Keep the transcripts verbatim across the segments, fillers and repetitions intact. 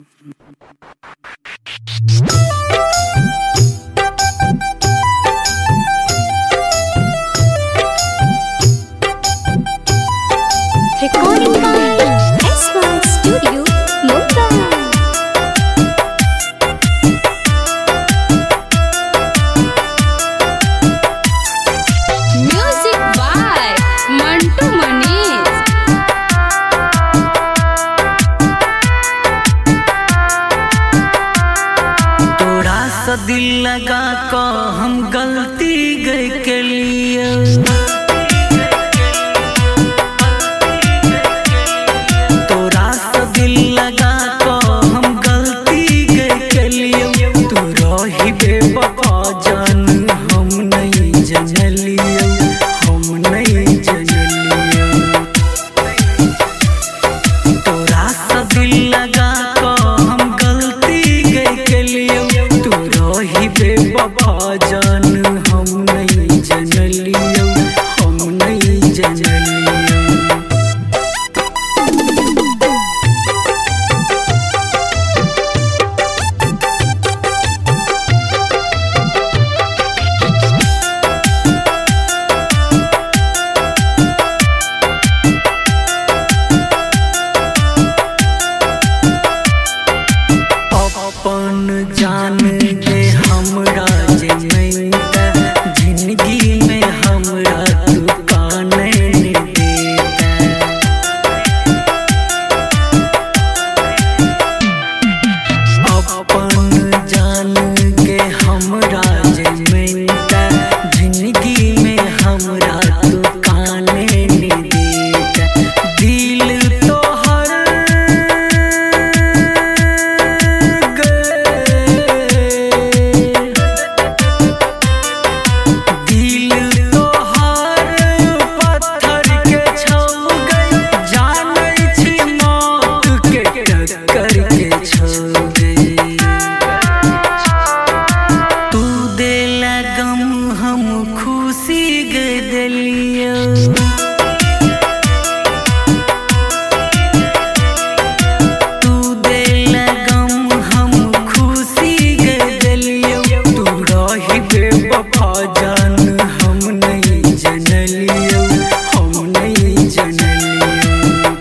Recording by S Y Studio, Mumbai. Music by Mantu Manish. तोड़ा सा दिल लगा को हम गलती गए के लिए तोड़ा सा दिल लगा को हम गलती गए के लिए तू रही बेवफा जान हम नहीं जनलिए हम नहीं जनलिए तोड़ा सा दिल लगा को हम गलती गए के लिए तू रही बेवफा जान हम नहीं जनलिए हम नहीं जनलिए अपन जान दे हमरा जे नहीं जिंदगी में हमरा तू काने देता अपन जान के हमरा जे नहीं जिंदगी में हमरा तू काने देता दिल तो हम खुशी गए दिलिया तू देला गम हम खुशी गए दिलिया तू रही बेवफा जान हम नहीं जनलिया हम नहीं जनलिया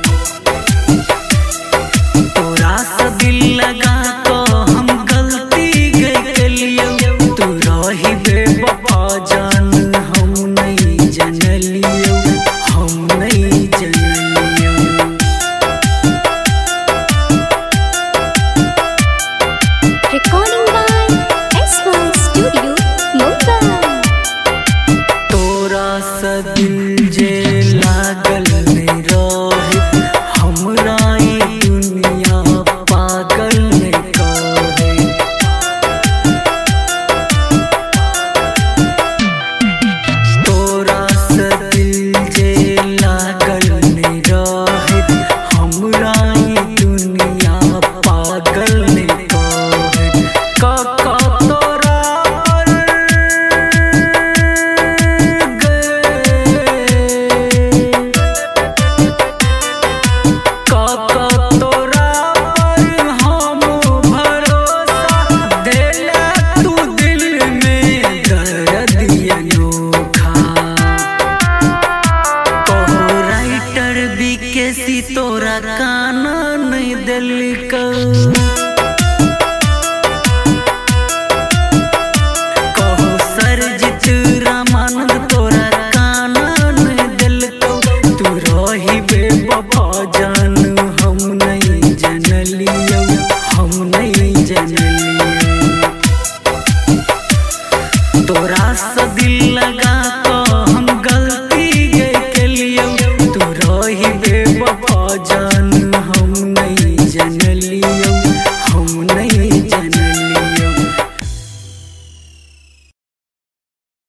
तोरा सा दिल लगा को हम गलती गए के लिए तू रही बेवफा जान हम नहीं जनलिए हम नहीं जनलिए Recording by S Y Studio, Mumbai. तोरा सा दिल जे लागल नहीं रहे हमरा ई दुनिया पागल नहीं कहे तोरा सा दिल जे लागल नहीं रहे हमरा ई दुनिया पागल नहीं कहे काका तोरा पर काका तोरा पर हम भरोसा देला तू दिल में दर्द अनोखा कहो राइटर बीकेसी तोरा काना नहीं दिल का कहो सरजित रामानंद तोरा काना नहीं दिल को तू रही बेवफा जान